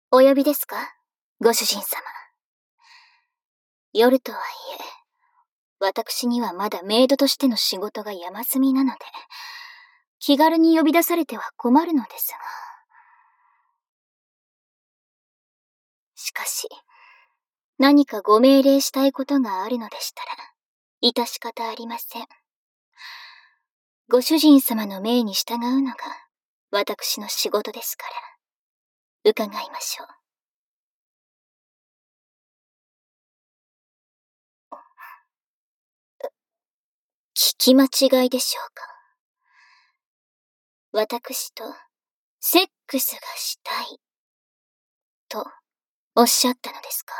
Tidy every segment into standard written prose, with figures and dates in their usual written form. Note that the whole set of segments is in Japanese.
お呼びですか、ご主人様。夜とはいえ、私にはまだメイドとしての仕事が山積みなので、気軽に呼び出されては困るのですが。しかし、何かご命令したいことがあるのでしたら、致し方ありません。ご主人様の命に従うのが、私の仕事ですから、伺いましょう。聞き間違いでしょうか。私と、セックスがしたい、と、おっしゃったのですか。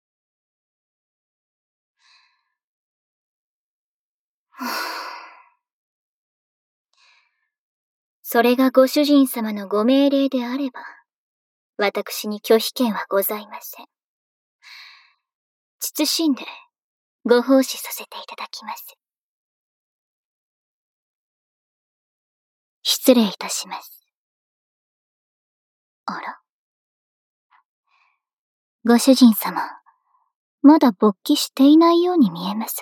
それがご主人様のご命令であれば、私に拒否権はございません。謹んで、ご奉仕させていただきます。失礼いたします。あら？ご主人様、まだ勃起していないように見えますが。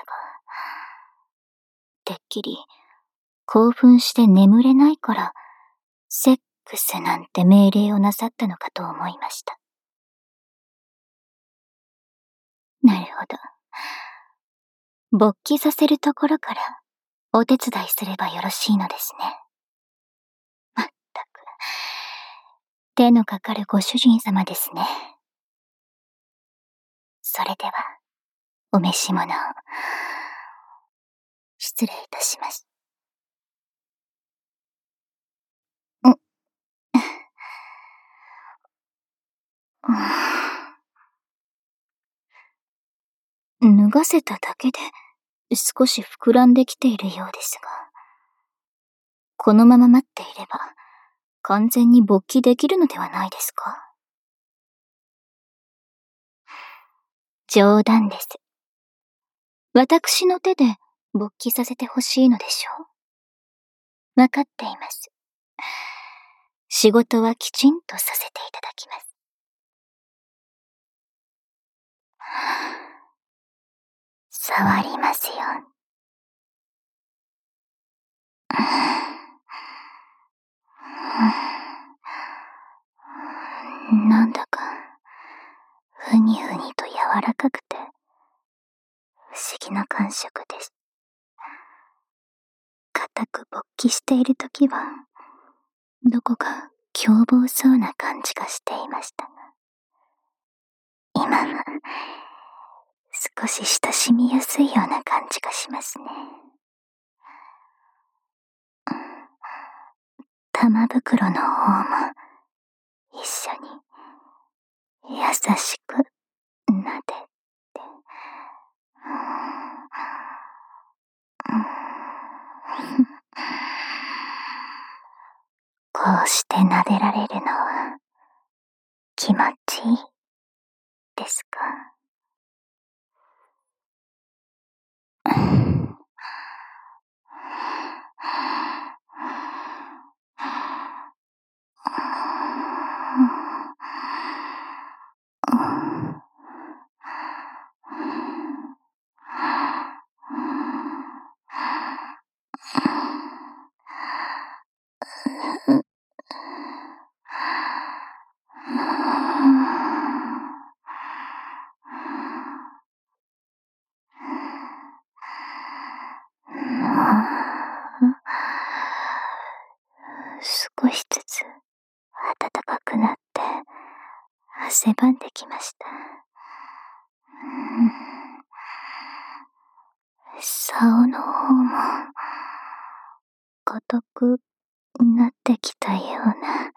てっきり、興奮して眠れないから、セックスなんて命令をなさったのかと思いました。なるほど。勃起させるところから、お手伝いすればよろしいのですね。まったく、手のかかるご主人様ですね。それでは、お召し物を。失礼いたします。脱がせただけで少し膨らんできているようですが、このまま待っていれば完全に勃起できるのではないですか？冗談です。私の手で勃起させてほしいのでしょう？わかっています。仕事はきちんとさせていただきます。触りますよ。なんだか、ふにふにと柔らかくて、不思議な感触です。固く勃起しているときは、どこか凶暴そうな感じがしていましたが、今は少し親しみやすいような感じがしますね。玉袋の方も一緒に優しく撫でて、こうして撫でられるのは気持ちいいですか？少しずつ暖かくなって汗ばんできました。竿の方も硬くなってきたような。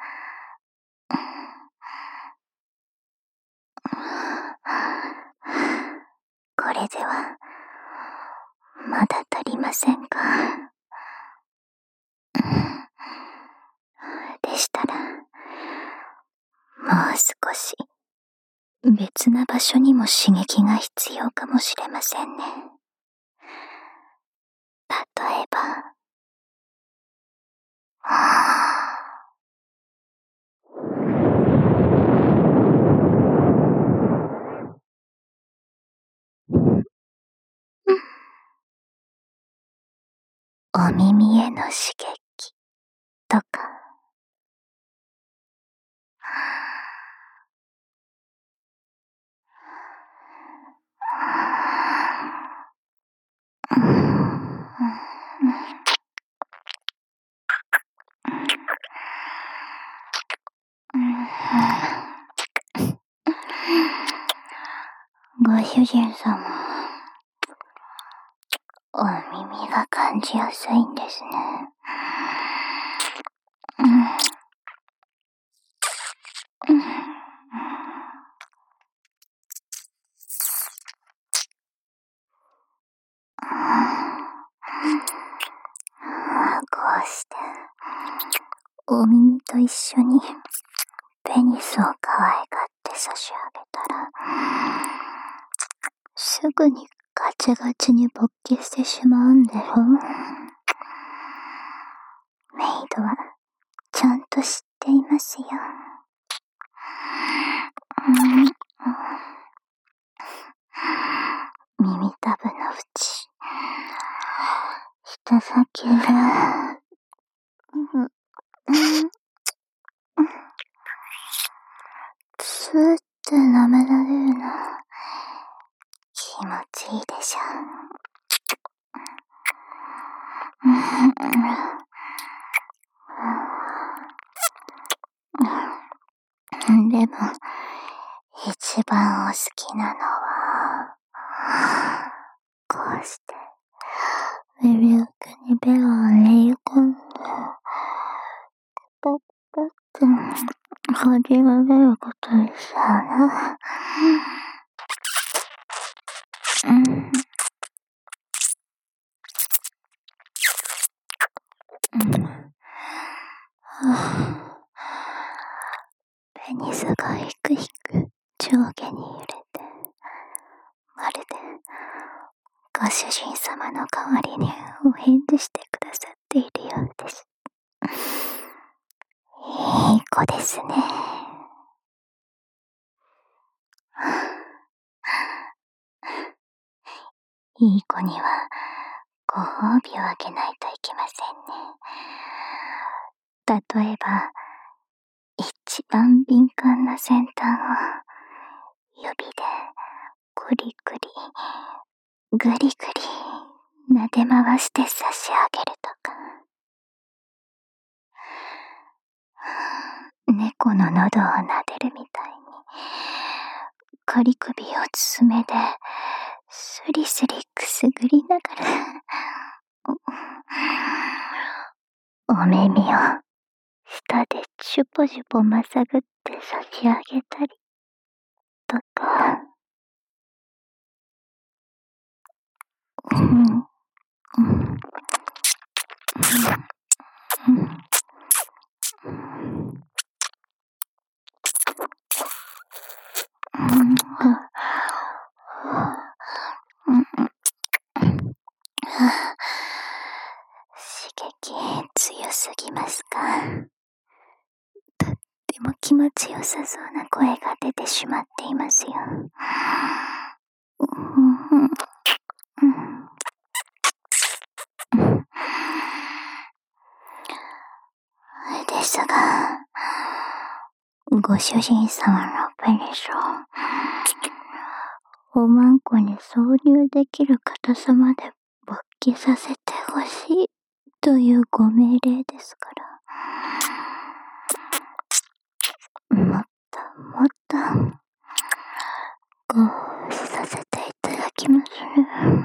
これではまだ足りませんか？でしたらもう少し別な場所にも刺激が必要かもしれませんね。例えば、 お耳への刺激とか。ご主人様、お耳が感じやすいんですね。こうしてお耳と一緒にペニスを可愛がって差し上げたら、すぐにガチガチに勃起してしまうんでしょ。メイドはちゃんと知っていますよ。耳たぶの縁、舌先がスーって舐められるの気持ちいいでしょ。でも一番お好きなのはこうして耳奥にベロを練り込んでパッパッと始めることですよね。ペニスがひくひく上下に揺れて、まるでご主人様の代わりにお返事してくださっているようです。いい子ですね。いい子にはご褒美をあげないといけませんね。例えば、一番敏感な先端を指でグリグリグリグリ撫で回して差し上げるとか、猫の喉を撫でるみたいに仮首を爪でスリスリくすぐりながらお耳を舌でチュポチュポまさぐって差し上げたりとか、刺激強すぎますか？とっても気持ちよさそうな声が出てしまっていますよ。ですが、ご主人様のペニスをおまんこに挿入できる硬さまで勃起させてほしいというご命令ですから、もっともっとご奉仕させていただきますね。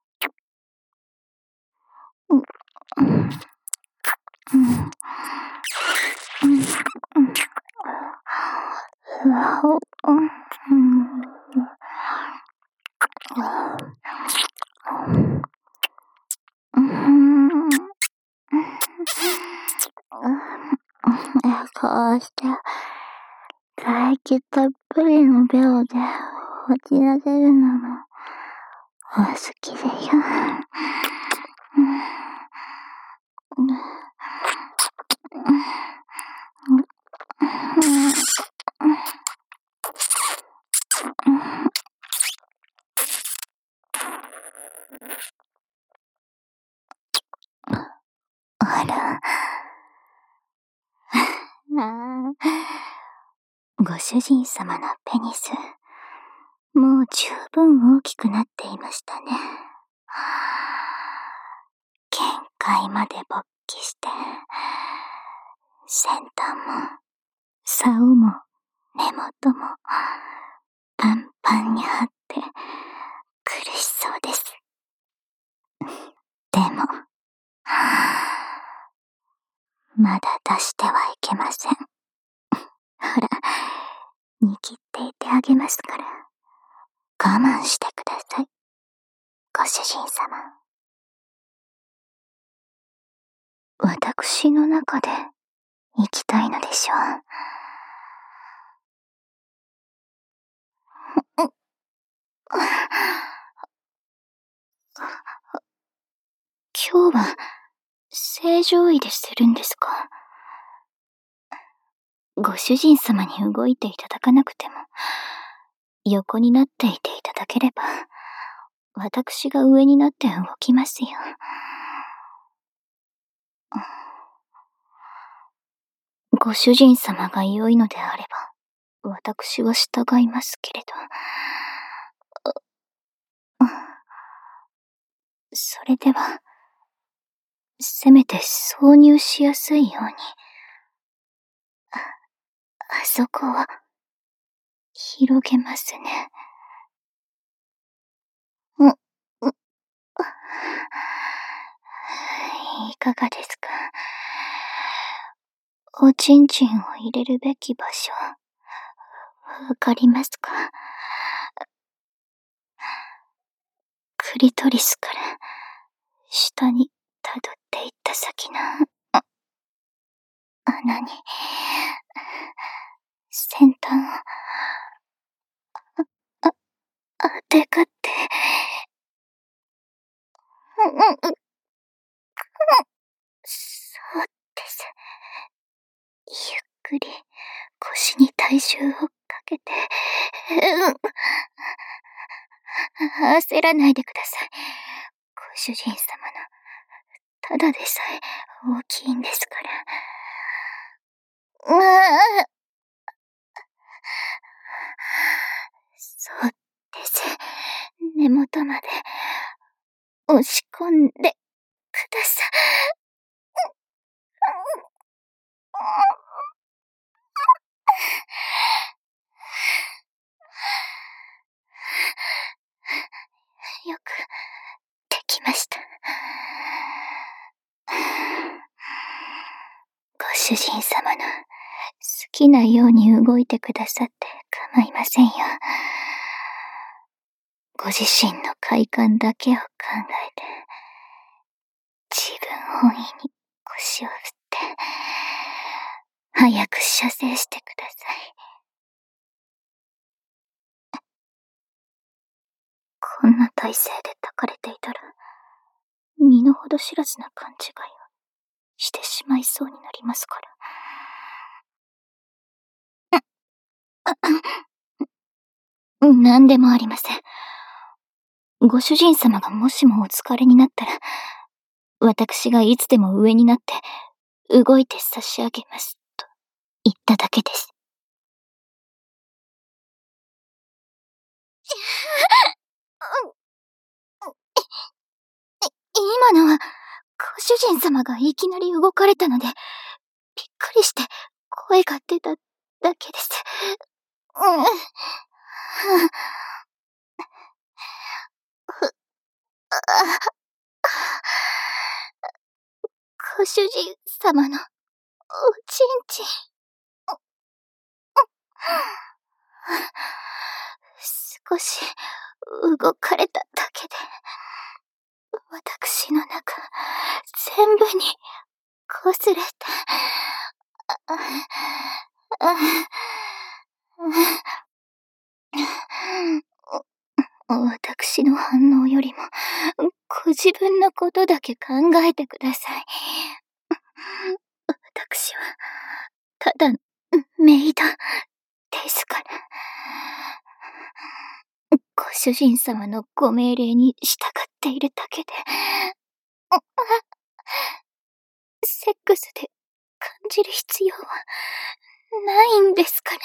こうして唾液たっぷりのベロで吐き出せるのもお好きでしょ。 ご主人様のペニス、もう十分大きくなっていましたね。限界まで勃起して、先端も、竿も、根元も、パンパンに張って、苦しそうです。でも、まだ出してはいけません。ほら、握っていてあげますから、我慢してください。ご主人様。私の中で生きたいのでしょう。今日は正常位でするんですか？ご主人様に動いていただかなくても、横になっていていただければ、私が上になって動きますよ。ご主人様が良いのであれば、私は従いますけれど。それでは、せめて挿入しやすいように。あそこを、広げますね。いかがですか？おちんちんを入れるべき場所、わかりますか？クリトリスから下に辿っていった先の穴に先端を当てがって、そうです。ゆっくり腰に体重をかけて、焦らないでください。ご主人様の、ただでさえ大きいんですから。そうです。根元まで押し込んでください。よくできました。ご主人様の好きなように動いてくださって構いませんよ。ご自身の快感だけを考えて、自分本位に腰を振って、早く射精してください。こんな体勢で抱かれていたら、身の程知らずな勘違いをしてしまいそうになりますから。なんでもありません。ご主人様がもしもお疲れになったら、私がいつでも上になって動いて差し上げますと言っただけです。今のはご主人様がいきなり動かれたので、びっくりして声が出ただけです。ご主人様のおちんちん。少し動かれただけで、私の中全部に擦れて、私の反応よりも、ご自分のことだけ考えてください。私は、ただ、メイド、ですから。ご主人様のご命令に従っているだけで、セックスで感じる必要はですから。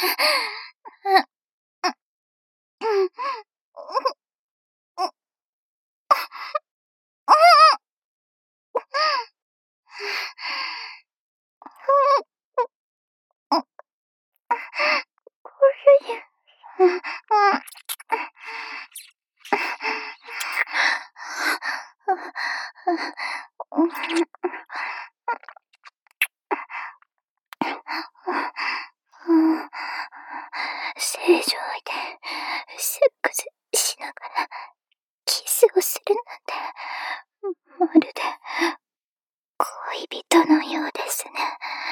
正常位でセックスしながらキスをするなんて、まるで恋人のようですね。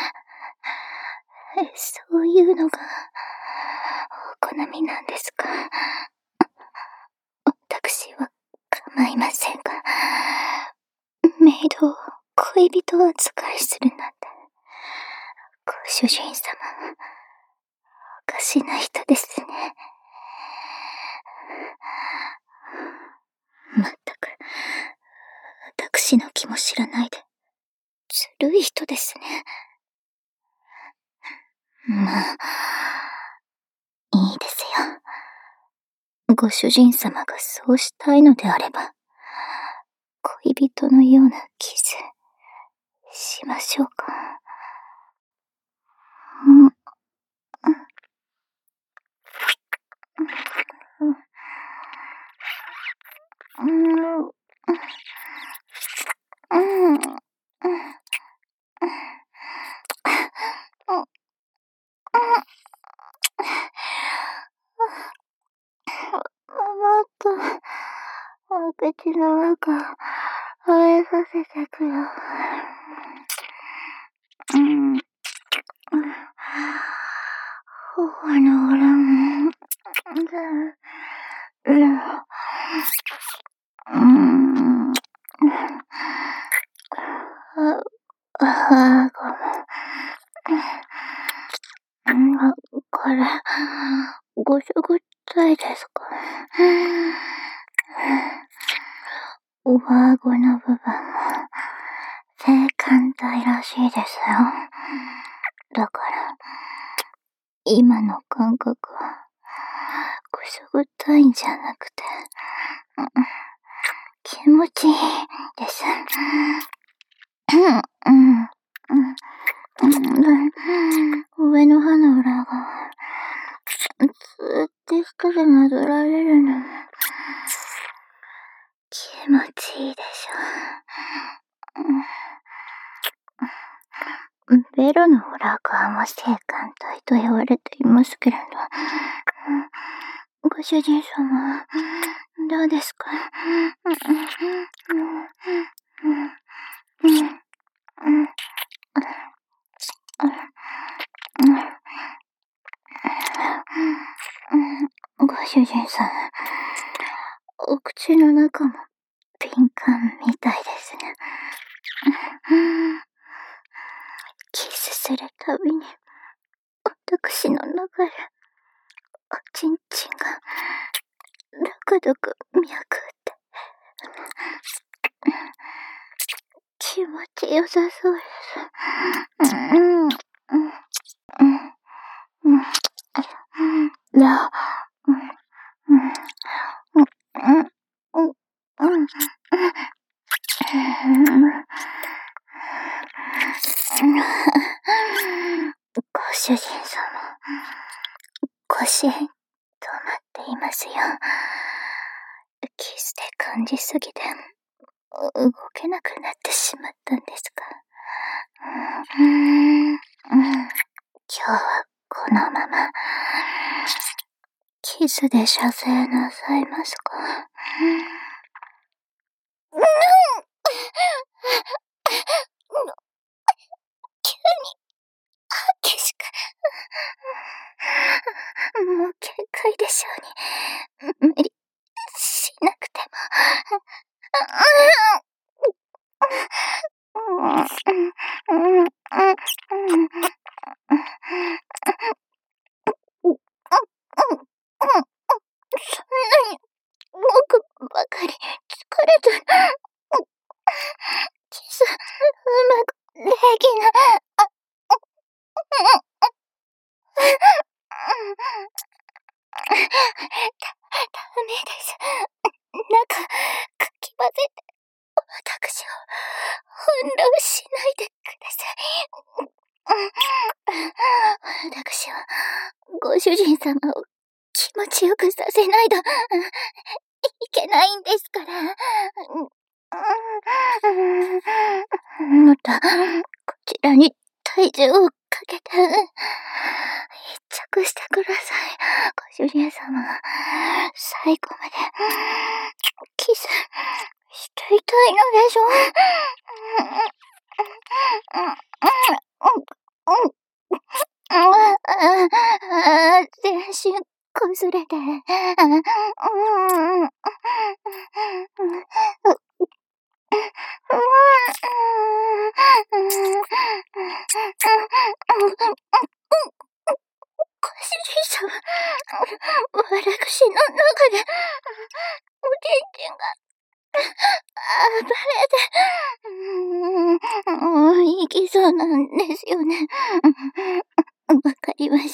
そういうのがお好みなんですか？私は構いませんが、メイドを恋人扱いするなんて、ご主人様はおかしな人ですね。まったく、私の気も知らないで、ずるい人ですね。まあ、いいですよ。ご主人様がそうしたいのであれば、恋人のようなキス、しましょうか。もっと、お口の中、食べさせてくよ。頬の裏も、これ、ごしょごったいですか？上顎の部分も、性感帯らしいですよ。だから、今の感覚は、ごしょごったいんじゃなくて、気持ちいいです。上の歯の裏が、ずーって下でなぞられるのも、気持ちいいでしょ。ベロの裏側も性感帯と言われていますけれど、ご主人様、どうですか？ご主人様、お口の中も敏感みたいですね。キスするたびに、私の中で、おちんちんが、ドクドク脈打って、気持ちよさそうです。ご主人様、ご支援、止まっていますよ。キスで感じすぎて、動けなくなってしまったんですか？今日はこのまま、キスで射精なさいますか？急に、激しく。もう限界でしょうに。無理しなくても。そんなに、僕ばかり疲れたら、キス、うまくできない。 ダメです。なんか、かき混ぜて、私を翻弄しないでください。私は、ご主人様を気持ちよくさせないといけないんですから。また、こちらに体重をかけて、一着してください。ご主人様が最後までキスしていたいのでしょう。全身崩れて、ご主人様、私の中で、おちんちんが、暴れて、いきそうなんですよね。わかりました。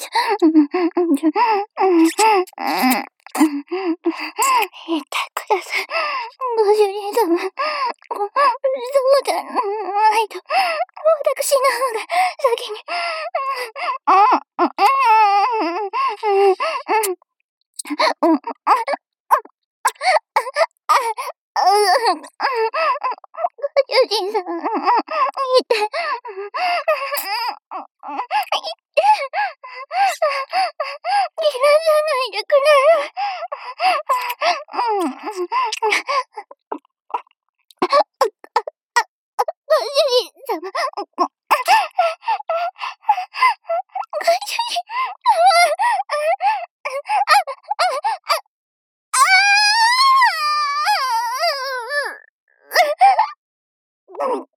言ってください。ご主人様。そうじゃないと、私の方が先に。ご主人様、言って。切らさないでくれ。ご主人様。ご主人様。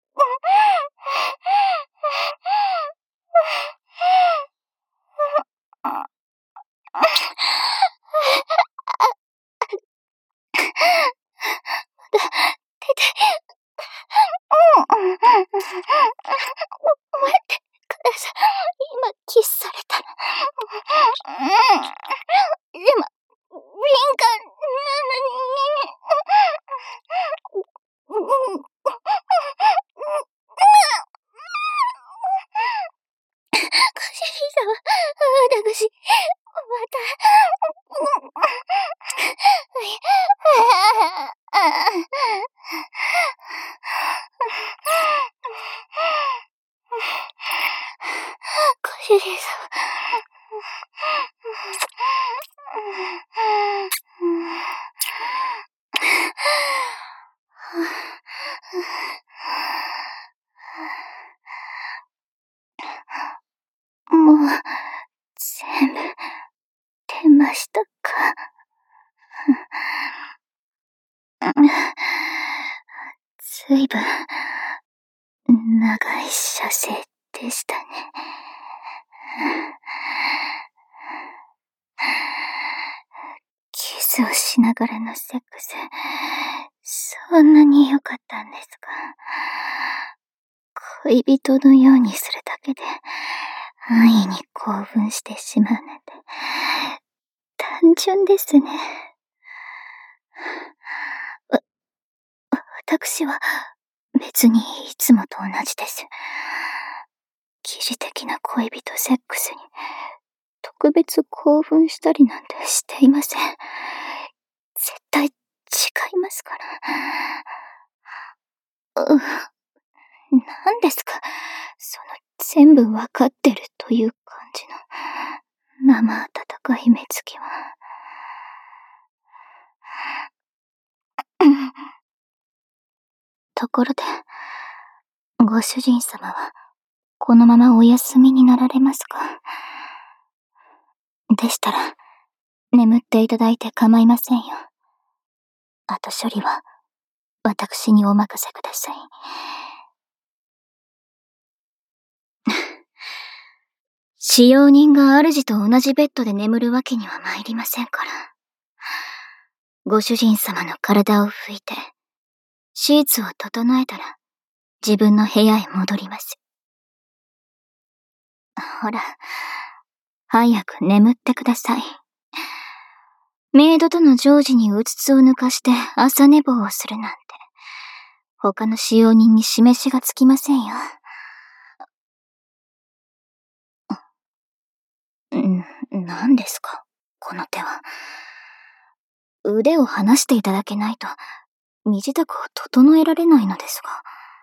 待ってください。今キスされたら。でも、敏感なのに。ご主人様、私、また。ご主人様。もう、全部、出ましたか。ずいぶん、長い射精でしたね。キスをしながらのセックス、そんなに良かったんですか。恋人のようにするだけで、安易に興奮してしまうなんて、単純ですね。私は、別にいつもと同じです。疑似的な恋人セックスに、特別興奮したりなんてしていません。絶対違いますから。何ですか、その全部わかってるという感じの生温かい目つきは。ところで、ご主人様はこのままお休みになられますか。でしたら、眠っていただいて構いませんよ。後処理は私にお任せください。使用人が主と同じベッドで眠るわけには参りませんから。ご主人様の体を拭いて、シーツを整えたら、自分の部屋へ戻ります。ほら、早く眠ってください。 メイドとの常時にうつつを抜かして朝寝坊をするなんて、他の使用人に示しがつきませんよ。何ですか、この手は。腕を離していただけないと、身支度を整えられないのですが。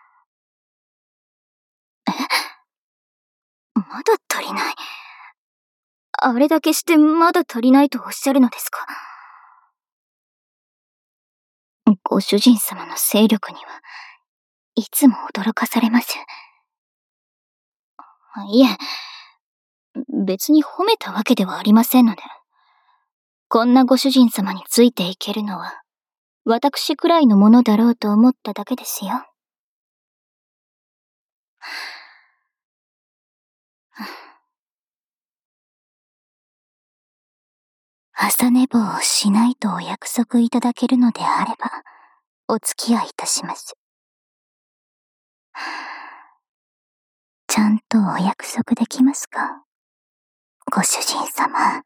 まだ足りない。あれだけしてまだ足りないとおっしゃるのですか。ご主人様の勢力にはいつも驚かされます。いえ、別に褒めたわけではありませんので。こんなご主人様についていけるのは、私くらいのものだろうと思っただけですよ。朝寝坊をしないとお約束いただけるのであれば、お付き合いいたします。ちゃんとお約束できますか、ご主人様。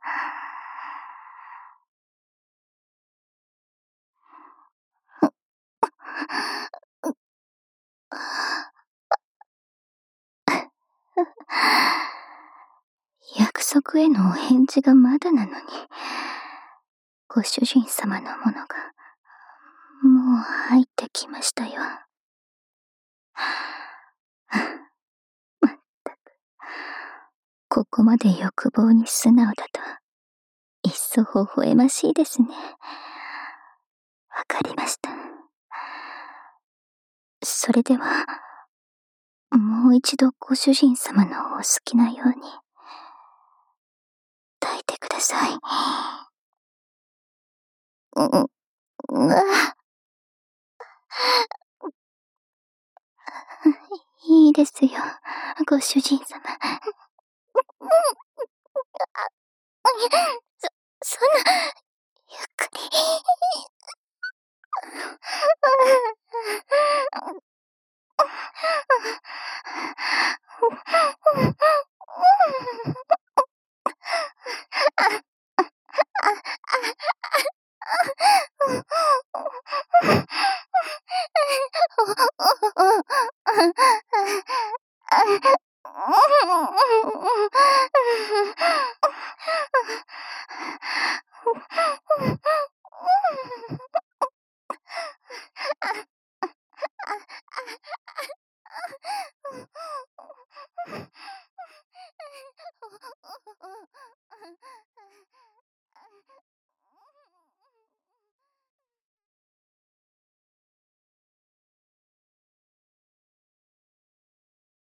約束へのお返事がまだなのに、ご主人様のものが、もう入ってきましたよ。まったく、ここまで欲望に素直だと、いっそ微笑ましいですね。わかりました。それでは、もう一度ご主人様のお好きなように、抱いてください。いいですよ、ご主人様。そんな、ゆっくり。